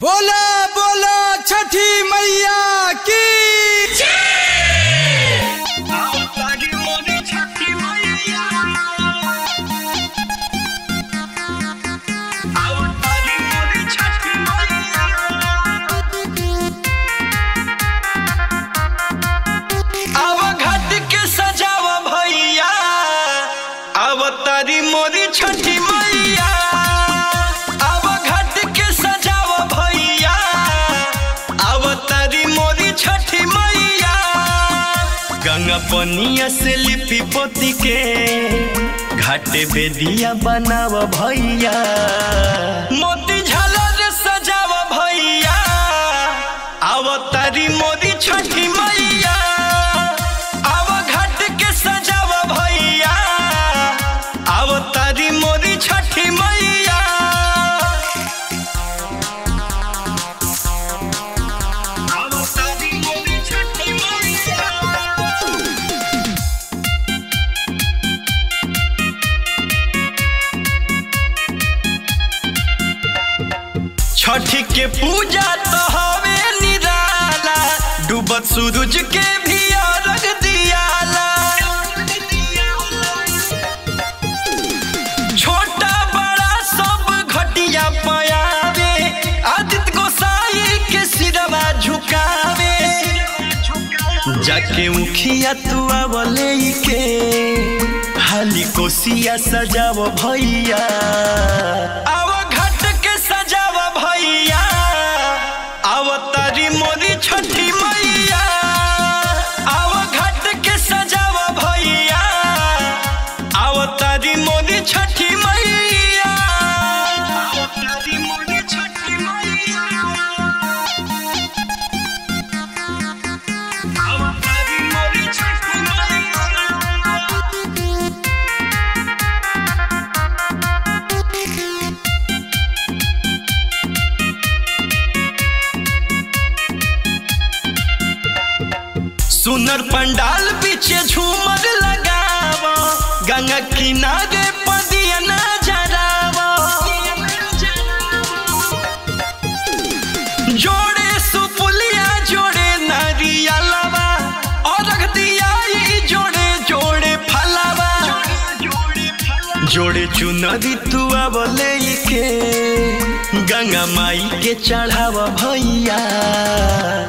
बोला बोला छठी मैया की तारी मोरी छठी मैया अब घाट के सजाव भैया अब तारी मोरी छठी मैया गंगा पनिया से लिपि पोती के घाटे बेदिया बनाव भैया मोती झालर सजाव भैया अब तारी मोरी छठी मैया अब घाट के सजाव भैया अब तारी मोरी छठी मैया अब तारी मोरी छठी मैया छठी के पूजा तो हवे निराला डूबत सूरज के भी अर्घ दियाला छोटा बड़ा सब घटिया पयावे आदित्य गोसाई के सिरवा झुकावे जाके उखिया तू आवले के हाली कोसिया सजाव भैया अब घाट के सजाव भैया अब तारी मोरी छठी मैया अब घाट के सजाव भैया अब तारी मोरी छठी मैया अब तारी मोरी छठी मैया अब तारी मोरी छठी मैया सुनर पंडाल पीछे झूमर लगावा गंगा किनारे पदिया न जरावा जोड़े सुपुलिया जोड़े नारियलवा और रख दिया जोड़े जोड़े फलवा जोड़े चुनरी तू आवले के गंगा माई के चढ़ावा भैया